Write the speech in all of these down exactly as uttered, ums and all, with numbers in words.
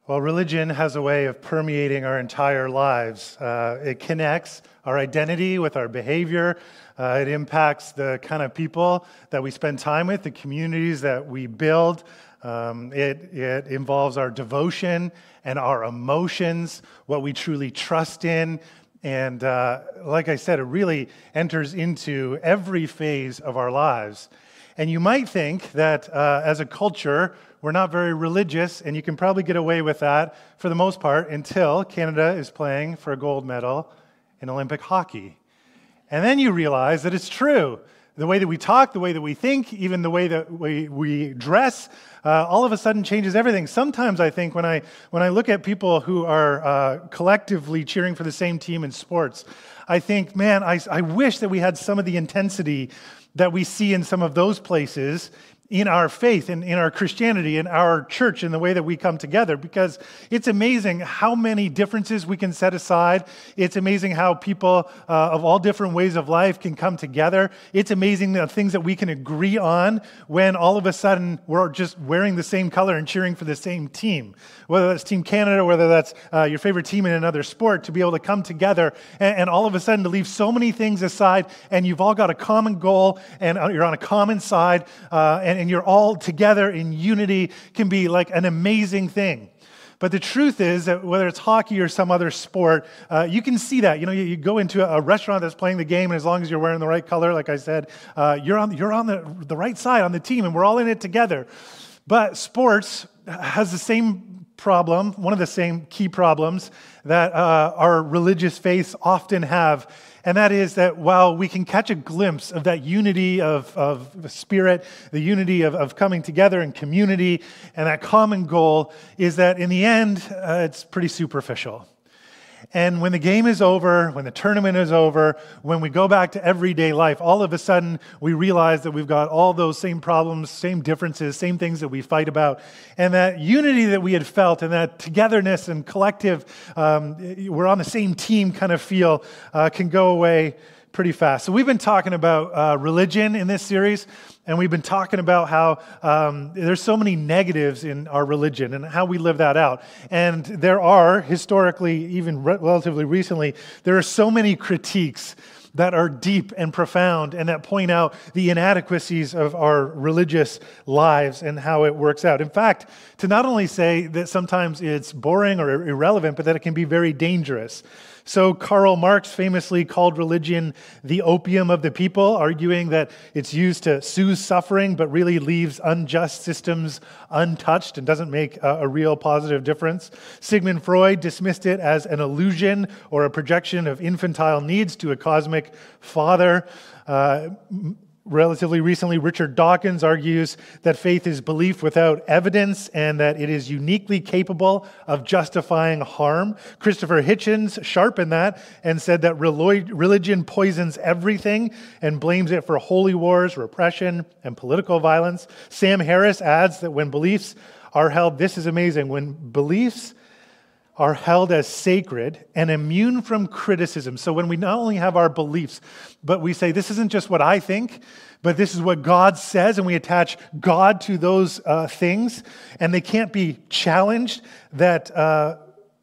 Well, religion has a way of permeating our entire lives. Uh, it connects our identity with our behavior. Uh, it impacts the kind of people that we spend time with, the communities that we build. Um, it, it involves our devotion and our emotions, what we truly trust in. And uh, like I said, it really enters into every phase of our lives. And you might think that uh, as a culture, we're not very religious, and you can probably get away with that for the most part until Canada is playing for a gold medal in Olympic hockey. And then you realize that it's true. The way that we talk, the way that we think, even the way that we, we dress, uh, all of a sudden changes everything. Sometimes I think when I when I look at people who are uh, collectively cheering for the same team in sports, I think, man, I, I wish that we had some of the intensity that we see in some of those places in our faith, in, in our Christianity, in our church, in the way that we come together, because it's amazing how many differences we can set aside. It's amazing how people uh, of all different ways of life can come together. It's amazing the things that we can agree on when all of a sudden we're just wearing the same color and cheering for the same team. Whether that's Team Canada, whether that's uh, your favorite team in another sport, to be able to come together and, and all of a sudden to leave so many things aside, and you've all got a common goal, and you're on a common side, uh, and and you're all together in unity, can be like an amazing thing. But the truth is that whether it's hockey or some other sport, uh, you can see that. You know, you, you go into a restaurant that's playing the game, and as long as you're wearing the right color, like I said, uh, you're on you're on the, the right side on the team, and we're all in it together. But sports has the same problem, one of the same key problems that uh, our religious faiths often have. And that is that while we can catch a glimpse of that unity of, of spirit, the unity of, of coming together in community, and that common goal, is that in the end, uh, it's pretty superficial. And when the game is over, when the tournament is over, when we go back to everyday life, all of a sudden we realize that we've got all those same problems, same differences, same things that we fight about. And that unity that we had felt and that togetherness and collective, um, we're on the same team kind of feel, uh, can go away pretty fast. So we've been talking about uh, religion in this series, and we've been talking about how um, there's so many negatives in our religion and how we live that out. And there are, historically, even re- relatively recently, there are so many critiques that are deep and profound and that point out the inadequacies of our religious lives and how it works out. In fact, to not only say that sometimes it's boring or irrelevant, but that it can be very dangerous. So Karl Marx famously called religion the opium of the people, arguing that it's used to soothe suffering, but really leaves unjust systems untouched and doesn't make a, a real positive difference. Sigmund Freud dismissed it as an illusion or a projection of infantile needs to a cosmic father. Uh, Relatively recently, Richard Dawkins argues that faith is belief without evidence and that it is uniquely capable of justifying harm. Christopher Hitchens sharpened that and said that religion poisons everything and blames it for holy wars, repression, and political violence. Sam Harris adds that when beliefs are held, this is amazing, when beliefs are held as sacred and immune from criticism. So when we not only have our beliefs, but we say, this isn't just what I think, but this is what God says, and we attach God to those uh, things, and they can't be challenged, that uh,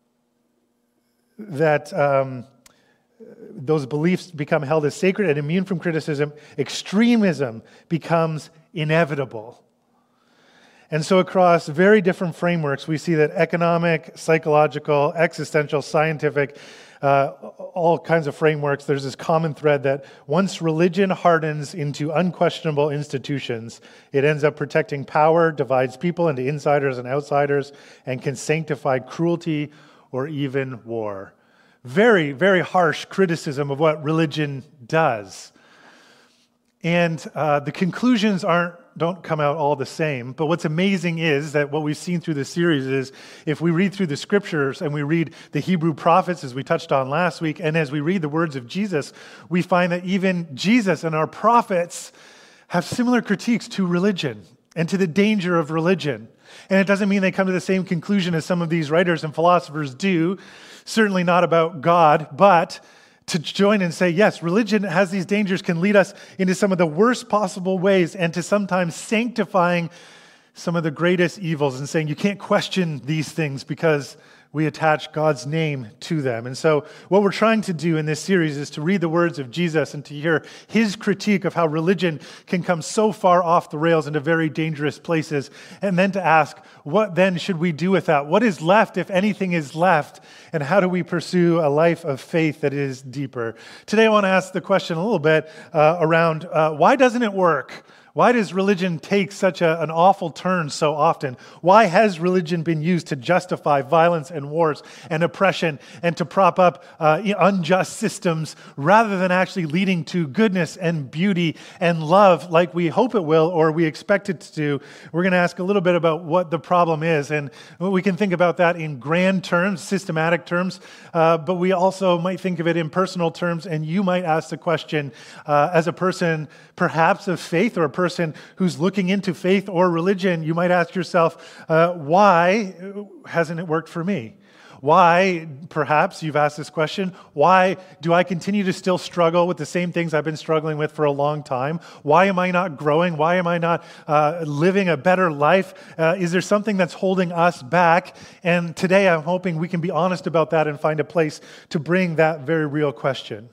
that um, those beliefs become held as sacred and immune from criticism, extremism becomes inevitable. And so across very different frameworks, we see that economic, psychological, existential, scientific, uh, all kinds of frameworks, there's this common thread that once religion hardens into unquestionable institutions, it ends up protecting power, divides people into insiders and outsiders, and can sanctify cruelty or even war. Very, very harsh criticism of what religion does. And uh, the conclusions aren't don't come out all the same. But what's amazing is that what we've seen through this series is if we read through the scriptures and we read the Hebrew prophets, as we touched on last week, and as we read the words of Jesus, we find that even Jesus and our prophets have similar critiques to religion and to the danger of religion. And it doesn't mean they come to the same conclusion as some of these writers and philosophers do, certainly not about God, but to join and say, yes, religion has these dangers, can lead us into some of the worst possible ways and to sometimes sanctifying some of the greatest evils and saying you can't question these things because we attach God's name to them. And so what we're trying to do in this series is to read the words of Jesus and to hear his critique of how religion can come so far off the rails into very dangerous places, and then to ask, what then should we do with that? What is left, if anything is left, and how do we pursue a life of faith that is deeper? Today I want to ask the question a little bit uh, around uh, why doesn't it work? Why does religion take such a, an awful turn so often? Why has religion been used to justify violence and wars and oppression and to prop up uh, unjust systems rather than actually leading to goodness and beauty and love like we hope it will or we expect it to do? We're going to ask a little bit about what the problem is, and we can think about that in grand terms, systematic terms, uh, but we also might think of it in personal terms, and you might ask the question uh, as a person perhaps of faith or a person person who's looking into faith or religion, you might ask yourself, uh, why hasn't it worked for me? Why, perhaps you've asked this question, why do I continue to still struggle with the same things I've been struggling with for a long time? Why am I not growing? Why am I not uh, living a better life? Uh, is there something that's holding us back? And today I'm hoping we can be honest about that and find a place to bring that very real question.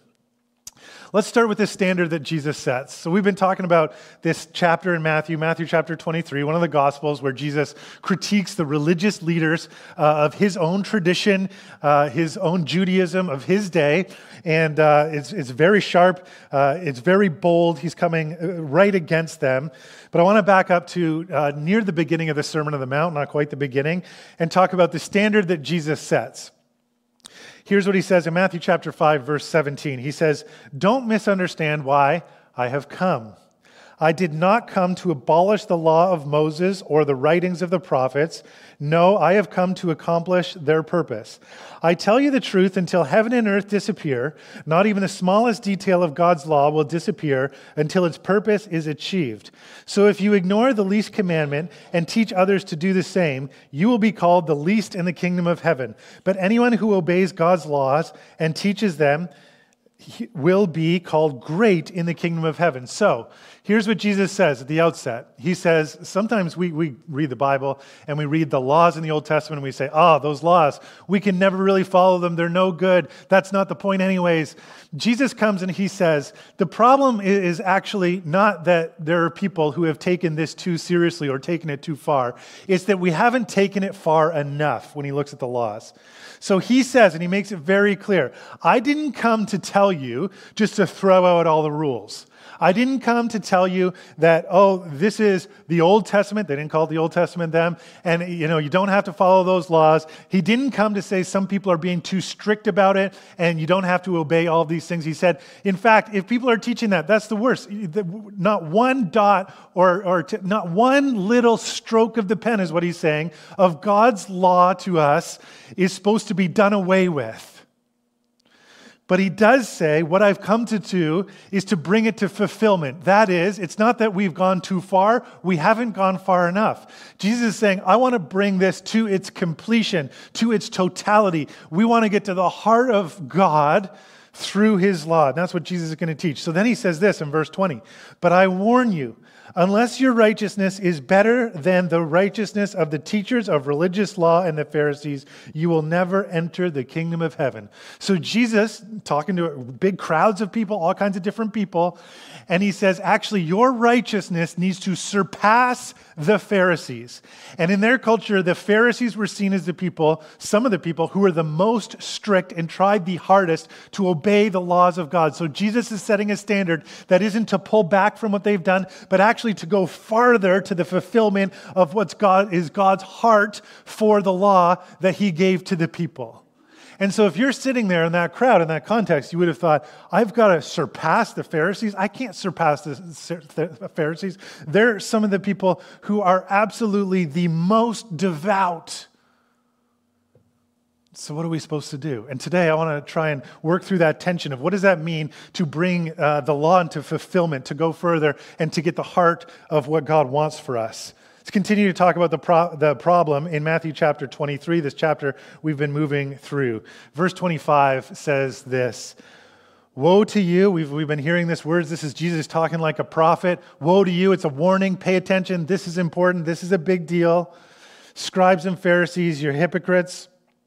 Let's start with the standard that Jesus sets. So we've been talking about this chapter in Matthew, Matthew chapter twenty-three, one of the Gospels where Jesus critiques the religious leaders uh, of his own tradition, uh, his own Judaism of his day. And uh, it's, it's very sharp. Uh, it's very bold. He's coming right against them. But I want to back up to uh, near the beginning of the Sermon on the Mount, not quite the beginning, and talk about the standard that Jesus sets. Here's what he says in Matthew chapter five, verse seventeen. He says, "Don't misunderstand why I have come. I did not come to abolish the law of Moses or the writings of the prophets. No, I have come to accomplish their purpose. I tell you the truth, until heaven and earth disappear, not even the smallest detail of God's law will disappear until its purpose is achieved. So if you ignore the least commandment and teach others to do the same, you will be called the least in the kingdom of heaven. But anyone who obeys God's laws and teaches them will be called great in the kingdom of heaven." So here's what Jesus says at the outset. He says, sometimes we, we read the Bible and we read the laws in the Old Testament and we say, oh, those laws, we can never really follow them. They're no good. That's not the point anyways. Jesus comes and he says, the problem is actually not that there are people who have taken this too seriously or taken it too far. It's that we haven't taken it far enough when he looks at the laws. So he says, and he makes it very clear, I didn't come to tell you just to throw out all the rules. I didn't come to tell you that, oh, this is the Old Testament. They didn't call it the Old Testament then. And, you know, you don't have to follow those laws. He didn't come to say some people are being too strict about it and you don't have to obey all these things. He said, in fact, if people are teaching that, that's the worst. Not one dot or, or t- not one little stroke of the pen is what he's saying of God's law to us is supposed to be done away with. But he does say, what I've come to do is to bring it to fulfillment. That is, it's not that we've gone too far. We haven't gone far enough. Jesus is saying, I want to bring this to its completion, to its totality. We want to get to the heart of God through his law. And that's what Jesus is going to teach. So then he says this in verse twenty, "But I warn you, unless your righteousness is better than the righteousness of the teachers of religious law and the Pharisees, you will never enter the kingdom of heaven." So Jesus, talking to big crowds of people, all kinds of different people, and he says, actually, your righteousness needs to surpass the Pharisees. And in their culture, the Pharisees were seen as the people, some of the people who were the most strict and tried the hardest to obey the laws of God. So Jesus is setting a standard that isn't to pull back from what they've done, but actually to go farther to the fulfillment of what's God is God's heart for the law that he gave to the people. And so if you're sitting there in that crowd, in that context, you would have thought, I've got to surpass the Pharisees. I can't surpass the Pharisees. They're some of the people who are absolutely the most devout. So what are we supposed to do? And today I want to try and work through that tension of what does that mean to bring uh, the law into fulfillment, to go further, and to get the heart of what God wants for us. Let's continue to talk about the, pro- the problem in Matthew chapter twenty-three, this chapter we've been moving through. Verse twenty-five says this, Woe to you. We've, we've been hearing these words. This is Jesus talking like a prophet. Woe to you. It's a warning. Pay attention. This is important. This is a big deal. Scribes and Pharisees, you're hypocrites.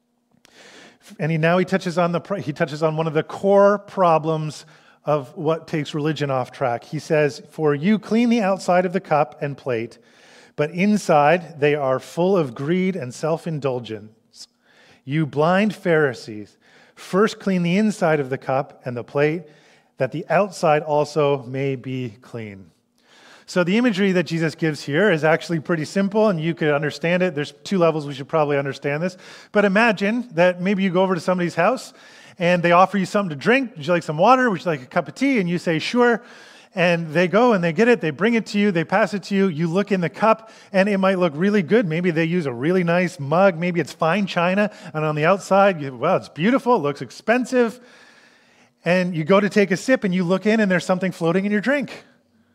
And he now he touches on the he touches on one of the core problems of what takes religion off track. He says, "For you clean the outside of the cup and plate, but inside they are full of greed and self-indulgence. You blind Pharisees, first clean the inside of the cup and the plate, that the outside also may be clean." So the imagery that Jesus gives here is actually pretty simple, and you could understand it. There's two levels we should probably understand this. But imagine that maybe you go over to somebody's house, and they offer you something to drink. Would you like some water? Would you like a cup of tea? And you say, sure. And they go and they get it. They bring it to you. They pass it to you. You look in the cup, and it might look really good. Maybe they use a really nice mug. Maybe it's fine china. And on the outside, you, well, it's beautiful. It looks expensive. And you go to take a sip, and you look in, and there's something floating in your drink.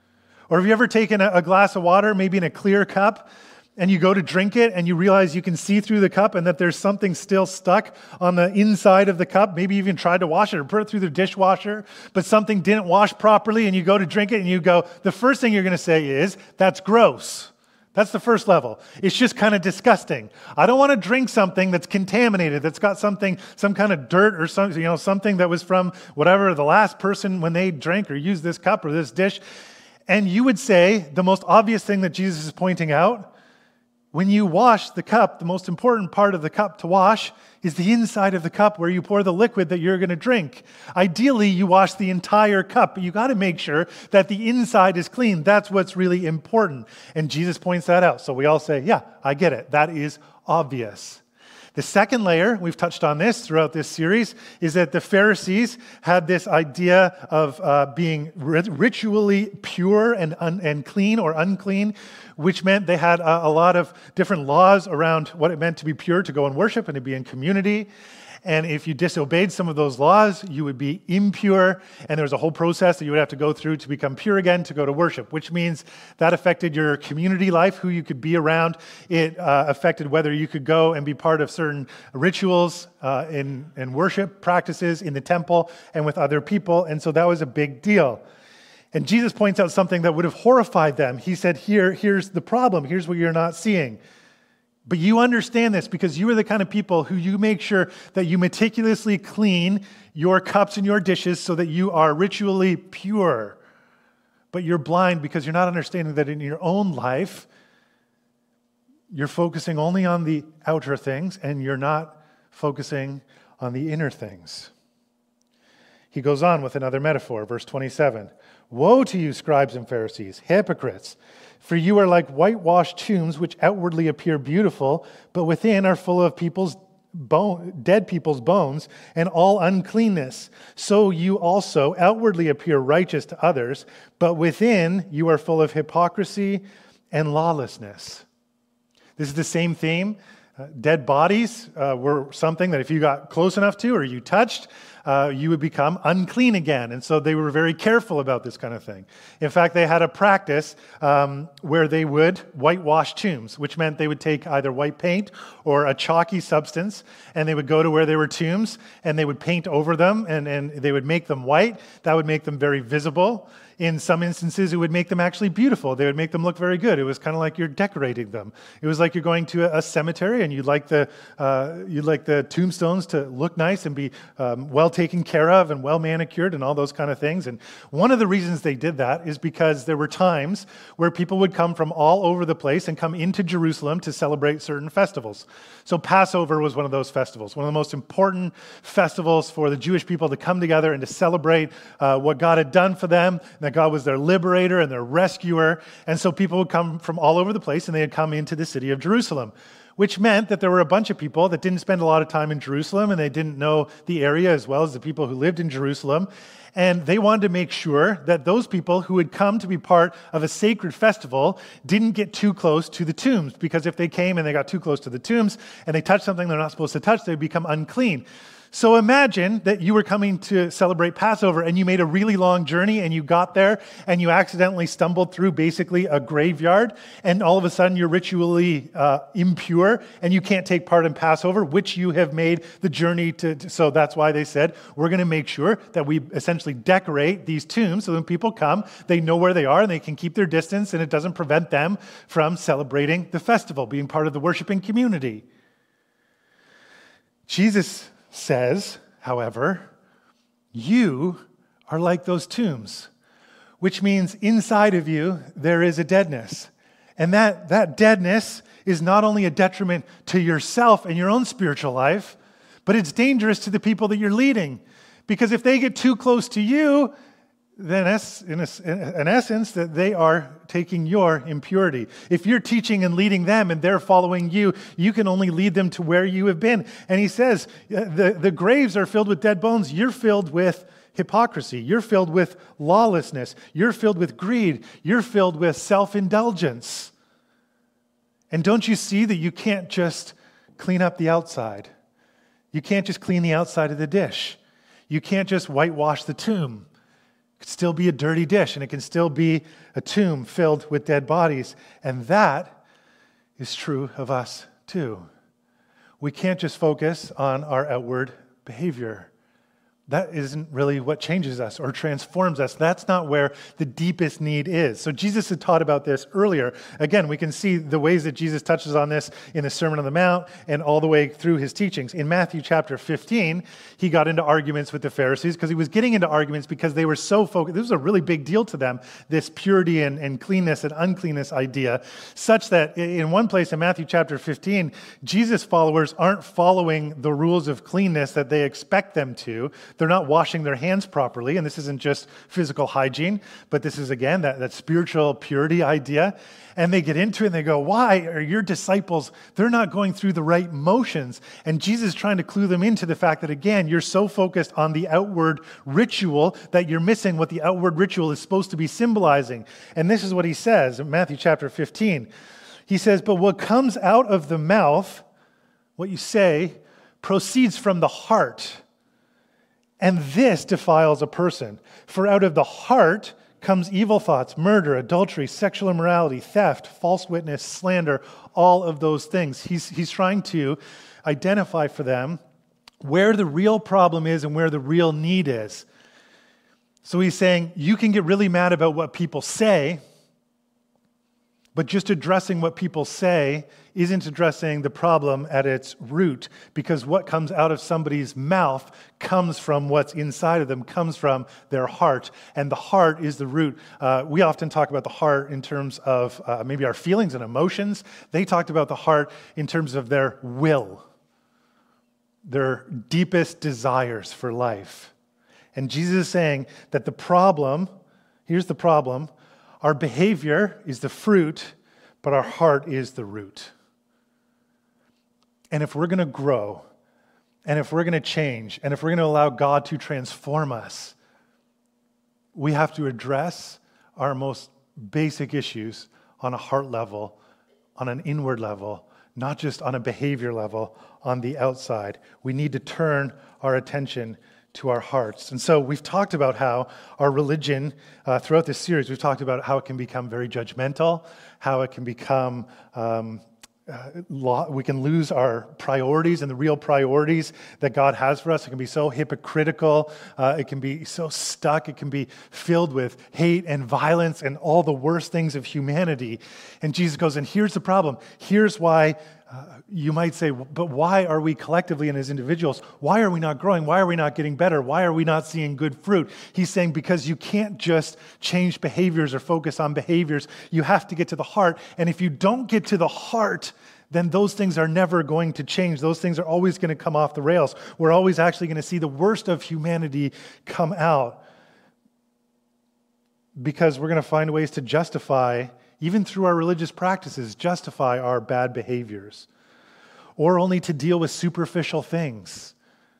Or have you ever taken a, a glass of water, maybe in a clear cup, and you go to drink it, and you realize you can see through the cup and that there's something still stuck on the inside of the cup? Maybe you even tried to wash it or put it through the dishwasher, but something didn't wash properly, and you go to drink it, and you go, the first thing you're going to say is, that's gross. That's the first level. It's just kind of disgusting. I don't want to drink something that's contaminated, that's got something, some kind of dirt or some, you know, something that was from whatever the last person when they drank or used this cup or this dish. And you would say the most obvious thing that Jesus is pointing out, when you wash the cup, the most important part of the cup to wash is the inside of the cup where you pour the liquid that you're going to drink. Ideally, you wash the entire cup, but you got to make sure that the inside is clean. That's what's really important. And Jesus points that out. So we all say, yeah, I get it. That is obvious. The second layer, we've touched on this throughout this series, is that the Pharisees had this idea of uh, being ritually pure and, un- and clean or unclean, which meant they had a, a lot of different laws around what it meant to be pure, to go and worship and to be in community. And if you disobeyed some of those laws, you would be impure, and there was a whole process that you would have to go through to become pure again, to go to worship, which means that affected your community life, who you could be around. It uh, affected whether you could go and be part of certain rituals uh, in, in worship practices in the temple and with other people, and so that was a big deal. And Jesus points out something that would have horrified them. He said, Here, here's the problem. Here's what you're not seeing. But you understand this because you are the kind of people who you make sure that you meticulously clean your cups and your dishes so that you are ritually pure. But you're blind because you're not understanding that in your own life, you're focusing only on the outer things and you're not focusing on the inner things. He goes on with another metaphor, verse twenty-seven. Woe to you, scribes and Pharisees, hypocrites! For you are like whitewashed tombs, which outwardly appear beautiful, but within are full of people's bone, dead people's bones and all uncleanness. So you also outwardly appear righteous to others, but within you are full of hypocrisy and lawlessness. This is the same theme. Uh, dead bodies uh, were something that if you got close enough to or you touched, uh, you would become unclean again. And so they were very careful about this kind of thing. In fact, they had a practice um, where they would whitewash tombs, which meant they would take either white paint or a chalky substance, and they would go to where there were tombs, and they would paint over them, and, and they would make them white. That would make them very visible. In some instances, it would make them actually beautiful. They would make them look very good. It was kind of like you're decorating them. It was like you're going to a, a cemetery and you'd like the uh, you'd like the tombstones to look nice and be um, well taken care of and well manicured and all those kind of things. And one of the reasons they did that is because there were times where people would come from all over the place and come into Jerusalem to celebrate certain festivals. So Passover was one of those festivals, one of the most important festivals for the Jewish people to come together and to celebrate uh, what God had done for them, that God was their liberator and their rescuer. And so people would come from all over the place and they had come into the city of Jerusalem, which meant that there were a bunch of people that didn't spend a lot of time in Jerusalem and they didn't know the area as well as the people who lived in Jerusalem. And they wanted to make sure that those people who had come to be part of a sacred festival didn't get too close to the tombs, because if they came and they got too close to the tombs and they touched something they're not supposed to touch, they would become unclean. So imagine that you were coming to celebrate Passover and you made a really long journey and you got there and you accidentally stumbled through basically a graveyard and all of a sudden you're ritually uh, impure and you can't take part in Passover, which you have made the journey to. to so that's why they said, we're going to make sure that we essentially decorate these tombs so when people come, they know where they are and they can keep their distance and it doesn't prevent them from celebrating the festival, being part of the worshiping community. Jesus says, however, you are like those tombs, which means inside of you there is a deadness. And that, that deadness is not only a detriment to yourself and your own spiritual life, but it's dangerous to the people that you're leading. Because if they get too close to you, then in essence, that they are taking your impurity. If you're teaching and leading them and they're following you, you can only lead them to where you have been. And he says, the, the graves are filled with dead bones. You're filled with hypocrisy. You're filled with lawlessness. You're filled with greed. You're filled with self-indulgence. And don't you see that you can't just clean up the outside? You can't just clean the outside of the dish. You can't just whitewash the tomb. It could still be a dirty dish, and it can still be a tomb filled with dead bodies. And that is true of us too. We can't just focus on our outward behavior. That isn't really what changes us or transforms us. That's not where the deepest need is. So Jesus had taught about this earlier. Again, we can see the ways that Jesus touches on this in the Sermon on the Mount and all the way through his teachings. In Matthew chapter fifteen, he got into arguments with the Pharisees because he was getting into arguments because they were so focused. This was a really big deal to them, this purity and, and cleanness and uncleanness idea, such that in one place in Matthew chapter fifteen, Jesus' followers aren't following the rules of cleanness that they expect them to. They're not washing their hands properly, and this isn't just physical hygiene, but this is, again, that, that spiritual purity idea. And they get into it and they go, why are your disciples, they're not going through the right motions? And Jesus is trying to clue them into the fact that, again, you're so focused on the outward ritual that you're missing what the outward ritual is supposed to be symbolizing. And this is what he says in Matthew chapter fifteen. He says, but what comes out of the mouth, what you say, proceeds from the heart. And this defiles a person. For out of the heart comes evil thoughts, murder, adultery, sexual immorality, theft, false witness, slander, all of those things. He's, he's trying to identify for them where the real problem is and where the real need is. So he's saying, you can get really mad about what people say, but just addressing what people say isn't addressing the problem at its root, because what comes out of somebody's mouth comes from what's inside of them, comes from their heart, and the heart is the root. Uh, we often talk about the heart in terms of uh, maybe our feelings and emotions. They talked about the heart in terms of their will, their deepest desires for life. And Jesus is saying that the problem, here's the problem, our behavior is the fruit, but our heart is the root. And if we're going to grow, and if we're going to change, and if we're going to allow God to transform us, we have to address our most basic issues on a heart level, on an inward level, not just on a behavior level, on the outside. We need to turn our attention to our hearts. And so we've talked about how our religion, uh, throughout this series, we've talked about how it can become very judgmental, how it can become, um, uh, lo- we can lose our priorities and the real priorities that God has for us. It can be so hypocritical. Uh, it can be so stuck. It can be filled with hate and violence and all the worst things of humanity. And Jesus goes, and here's the problem. Here's why Uh, you might say, but why are we collectively and as individuals, why are we not growing? Why are we not getting better? Why are we not seeing good fruit? He's saying because you can't just change behaviors or focus on behaviors. You have to get to the heart. And if you don't get to the heart, then those things are never going to change. Those things are always going to come off the rails. We're always actually going to see the worst of humanity come out, because we're going to find ways to justify, even through our religious practices, justify our bad behaviors, or only to deal with superficial things.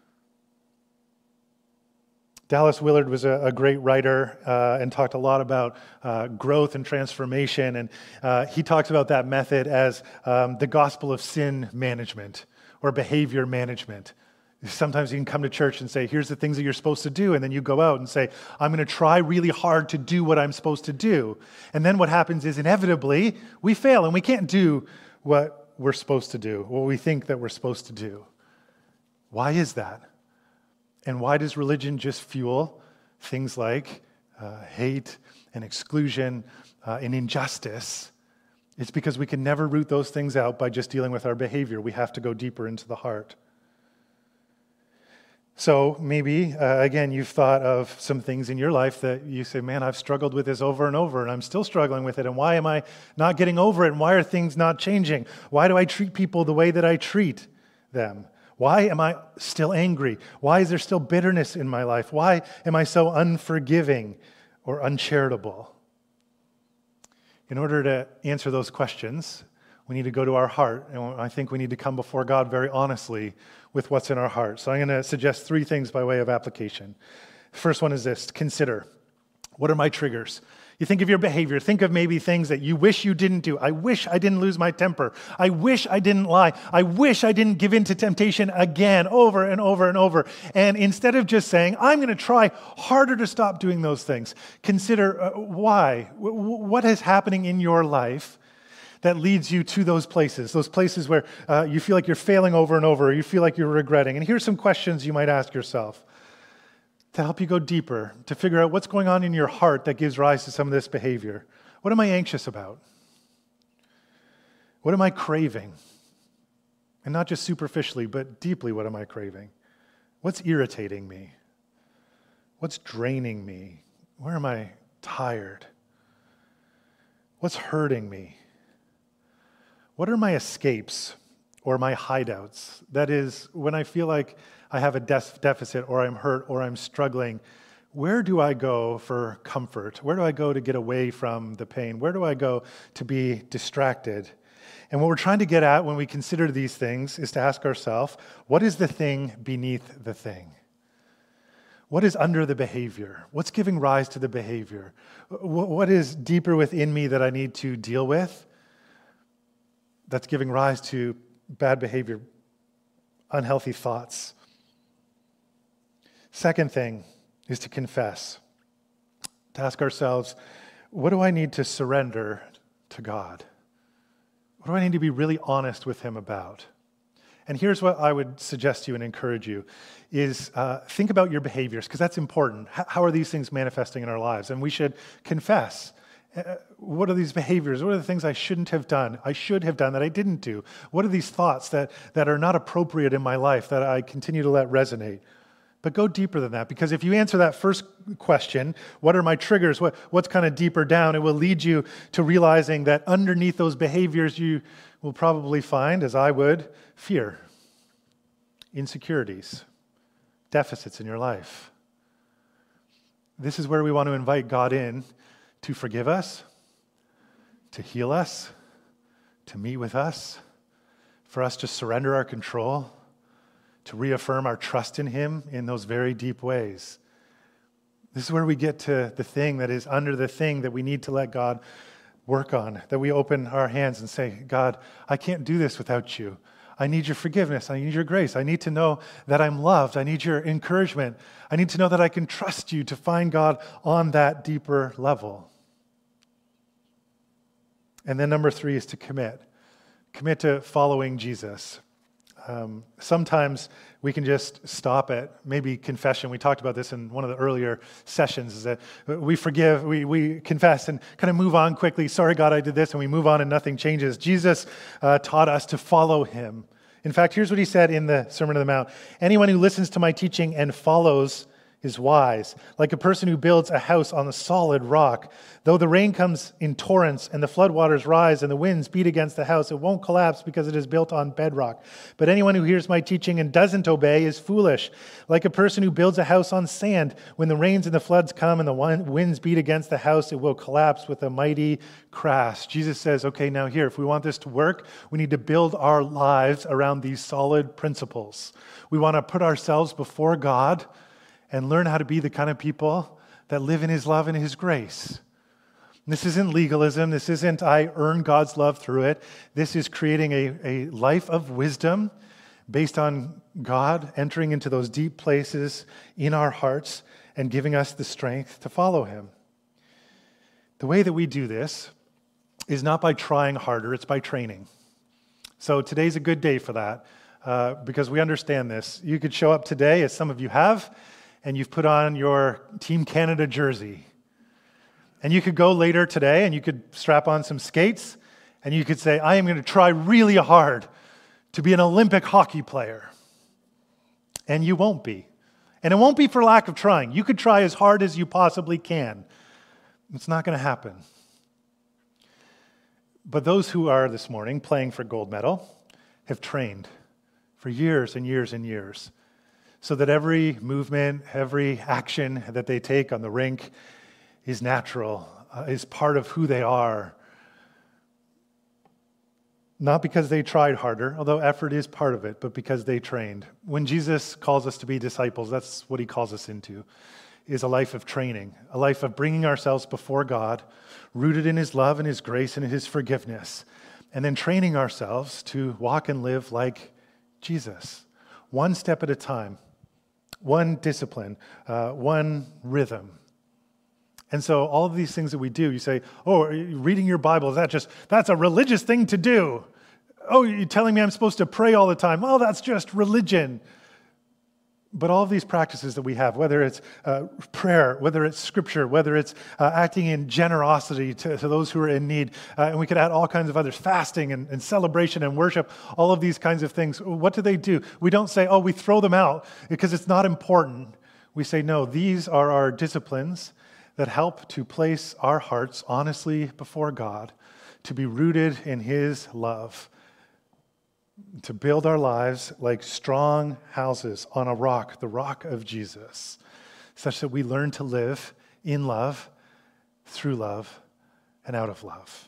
Dallas Willard was a, a great writer uh, and talked a lot about uh, growth and transformation, and uh, he talks about that method as um, the gospel of sin management or behavior management. Sometimes you can come to church and say, here's the things that you're supposed to do. And then you go out and say, I'm going to try really hard to do what I'm supposed to do. And then what happens is inevitably we fail and we can't do what we're supposed to do, what we think that we're supposed to do. Why is that? And why does religion just fuel things like uh, hate and exclusion uh, and injustice? It's because we can never root those things out by just dealing with our behavior. We have to go deeper into the heart. So maybe, uh, again, you've thought of some things in your life that you say, man, I've struggled with this over and over, and I'm still struggling with it, and why am I not getting over it, and why are things not changing? Why do I treat people the way that I treat them? Why am I still angry? Why is there still bitterness in my life? Why am I so unforgiving or uncharitable? In order to answer those questions, we need to go to our heart, and I think we need to come before God very honestly with what's in our heart. So I'm going to suggest three things by way of application. First one is this: consider, what are my triggers? You think of your behavior. Think of maybe things that you wish you didn't do. I wish I didn't lose my temper. I wish I didn't lie. I wish I didn't give in to temptation again, over and over and over. And instead of just saying, I'm going to try harder to stop doing those things, consider uh, why. W- what is happening in your life that leads you to those places, those places where uh, you feel like you're failing over and over, or you feel like you're regretting. And here's some questions you might ask yourself to help you go deeper, to figure out what's going on in your heart that gives rise to some of this behavior. What am I anxious about? What am I craving? And not just superficially, but deeply, what am I craving? What's irritating me? What's draining me? Where am I tired? What's hurting me? What are my escapes or my hideouts? That is, when I feel like I have a def- deficit or I'm hurt or I'm struggling, where do I go for comfort? Where do I go to get away from the pain? Where do I go to be distracted? And what we're trying to get at when we consider these things is to ask ourselves, what is the thing beneath the thing? What is under the behavior? What's giving rise to the behavior? What is deeper within me that I need to deal with that's giving rise to bad behavior, unhealthy thoughts? Second thing is to confess, to ask ourselves, what do I need to surrender to God? What do I need to be really honest with Him about? And here's what I would suggest to you and encourage you, is uh, think about your behaviors, because that's important. H- how are these things manifesting in our lives? And we should confess. Uh, what are these behaviors? What are the things I shouldn't have done? I should have done that I didn't do? What are these thoughts that, that are not appropriate in my life that I continue to let resonate? But go deeper than that, because if you answer that first question, what are my triggers? What, what's kind of deeper down? It will lead you to realizing that underneath those behaviors you will probably find, as I would, fear, insecurities, deficits in your life. This is where we want to invite God in to forgive us, to heal us, to meet with us, for us to surrender our control, to reaffirm our trust in Him in those very deep ways. This is where we get to the thing that is under the thing that we need to let God work on, that we open our hands and say, God, I can't do this without you. I need your forgiveness. I need your grace. I need to know that I'm loved. I need your encouragement. I need to know that I can trust you to find God on that deeper level. And then number three is to commit. Commit to following Jesus. Um, sometimes we can just stop at maybe confession. We talked about this in one of the earlier sessions, is that we forgive, we, we confess and kind of move on quickly. Sorry, God, I did this, and we move on and nothing changes. Jesus uh, taught us to follow Him. In fact, here's what He said in the Sermon on the Mount. Anyone who listens to my teaching and follows is wise, like a person who builds a house on a solid rock. Though the rain comes in torrents and the floodwaters rise and the winds beat against the house, it won't collapse because it is built on bedrock. But anyone who hears my teaching and doesn't obey is foolish, like a person who builds a house on sand. When the rains and the floods come and the winds beat against the house, it will collapse with a mighty crash. Jesus says, okay, now here, if we want this to work, we need to build our lives around these solid principles. We want to put ourselves before God and learn how to be the kind of people that live in His love and His grace. This isn't legalism. This isn't I earn God's love through it. This is creating a, a life of wisdom based on God entering into those deep places in our hearts and giving us the strength to follow him. The way that we do this is not by trying harder, it's by training. So today's a good day for that uh, because we understand this. You could show up today, as some of you have, and you've put on your Team Canada jersey. And you could go later today and you could strap on some skates and you could say, I am going to try really hard to be an Olympic hockey player. And you won't be. And it won't be for lack of trying. You could try as hard as you possibly can. It's not going to happen. But those who are this morning playing for gold medal have trained for years and years and years so that every movement, every action that they take on the rink is natural, uh, is part of who they are. Not because they tried harder, although effort is part of it, but because they trained. When Jesus calls us to be disciples, that's what he calls us into, is a life of training, a life of bringing ourselves before God, rooted in his love and his grace and his forgiveness, and then training ourselves to walk and live like Jesus, one step at a time, one discipline, uh, one rhythm. And so all of these things that we do, you say, oh, reading your Bible, is that just, that's a religious thing to do. Oh, you're telling me I'm supposed to pray all the time. Oh, that's just religion. But all of these practices that we have, whether it's uh, prayer, whether it's scripture, whether it's uh, acting in generosity to, to those who are in need, uh, and we could add all kinds of others, fasting and, and celebration and worship, all of these kinds of things. What do they do? We don't say, oh, we throw them out because it's not important. We say, no, these are our disciplines that help to place our hearts honestly before God, to be rooted in his love, to build our lives like strong houses on a rock, the rock of Jesus, such that we learn to live in love, through love, and out of love.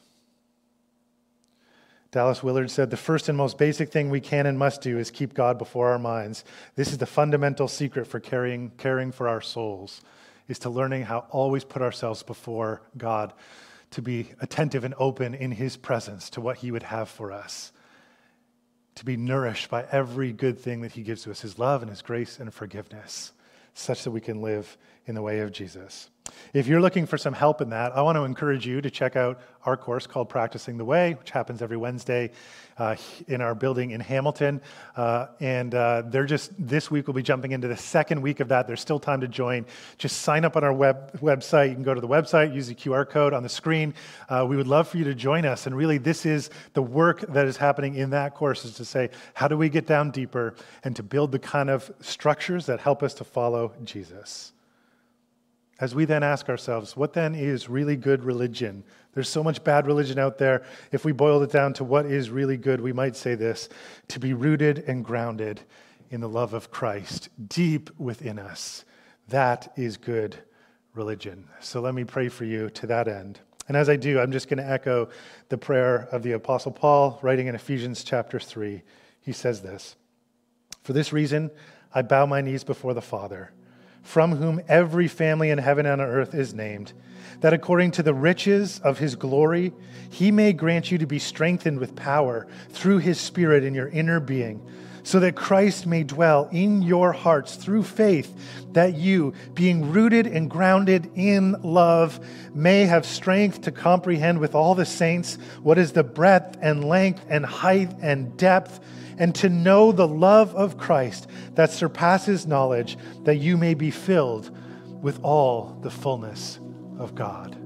Dallas Willard said, the first and most basic thing we can and must do is keep God before our minds. This is the fundamental secret for caring, caring for our souls, is to learning how always put ourselves before God, to be attentive and open in his presence to what he would have for us, to be nourished by every good thing that he gives to us, his love and his grace and forgiveness, such that we can live in the way of Jesus. If you're looking for some help in that, I want to encourage you to check out our course called Practicing the Way, which happens every Wednesday uh, in our building in Hamilton. Uh, and uh, they're just, this week we'll be jumping into the second week of that. There's still time to join. Just sign up on our web website. You can go to the website, use the Q R code on the screen. Uh, we would love for you to join us. And really, this is the work that is happening in that course, is to say, how do we get down deeper and to build the kind of structures that help us to follow Jesus? As we then ask ourselves, what then is really good religion? There's so much bad religion out there. If we boiled it down to what is really good, we might say this: to be rooted and grounded in the love of Christ, deep within us. That is good religion. So let me pray for you to that end. And as I do, I'm just going to echo the prayer of the Apostle Paul, writing in Ephesians chapter three. He says this: for this reason, I bow my knees before the Father, from whom every family in heaven and on earth is named, that according to the riches of his glory, he may grant you to be strengthened with power through his Spirit in your inner being, so that Christ may dwell in your hearts through faith, that you, being rooted and grounded in love, may have strength to comprehend with all the saints what is the breadth and length and height and depth, and to know the love of Christ that surpasses knowledge, that you may be filled with all the fullness of God.